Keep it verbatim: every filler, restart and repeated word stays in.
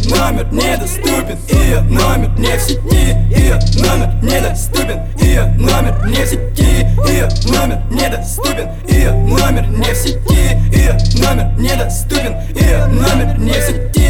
номер недоступен, ее номер не в сети, ее номер недоступен, ее номер не в сети, ее номер недоступен, ее номер не в сети, ее номер недоступен, ее номер не в сети.